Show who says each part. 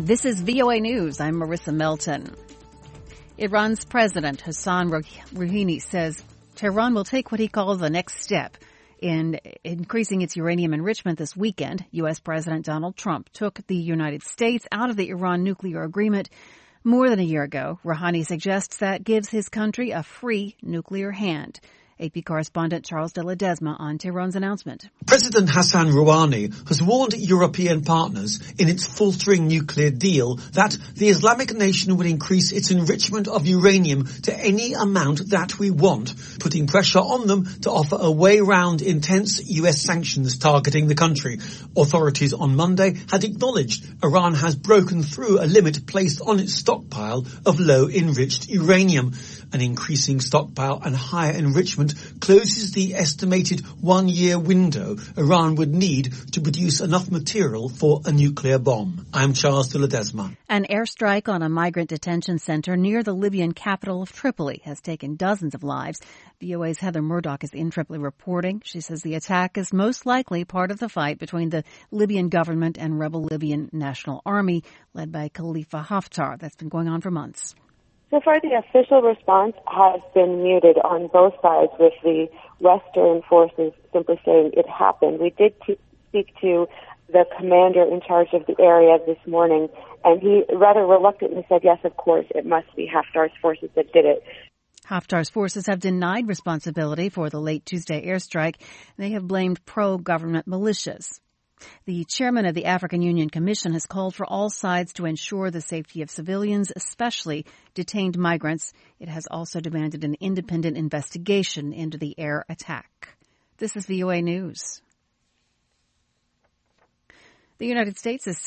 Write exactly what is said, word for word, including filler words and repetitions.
Speaker 1: This is V O A News. I'm Marissa Melton. Iran's President Hassan Rouhani says Tehran will take what he calls the next step in increasing its uranium enrichment this weekend. U S. President Donald Trump took the United States out of the Iran nuclear agreement more than a year ago. Rouhani suggests that gives his country a free nuclear hand. A P correspondent Charles de Ledesma on Tehran's announcement.
Speaker 2: President Hassan Rouhani has warned European partners in its faltering nuclear deal that the Islamic nation will increase its enrichment of uranium to any amount that we want, putting pressure on them to offer a way round intense U S sanctions targeting the country. Authorities on Monday had acknowledged Iran has broken through a limit placed on its stockpile of low-enriched uranium. An increasing stockpile and higher enrichment closes the estimated one-year window Iran would need to produce enough material for a nuclear bomb. I'm Charles de Ledesma.
Speaker 1: An airstrike on a migrant detention center near the Libyan capital of Tripoli has taken dozens of lives. V O A's Heather Murdoch is in Tripoli reporting. She says the attack is most likely part of the fight between the Libyan government and rebel Libyan National Army led by Khalifa Haftar that's been going on for months.
Speaker 3: So far, the official response has been muted on both sides, with the Western forces simply saying it happened. We did t- speak to the commander in charge of the area this morning, and he rather reluctantly said, yes, of course, it must be Haftar's forces that did it.
Speaker 1: Haftar's forces have denied responsibility for the late Tuesday airstrike. They have blamed pro-government militias. The chairman of the African Union Commission has called for all sides to ensure the safety of civilians, especially detained migrants. It has also demanded an independent investigation into the air attack. This is V O A News. The United States is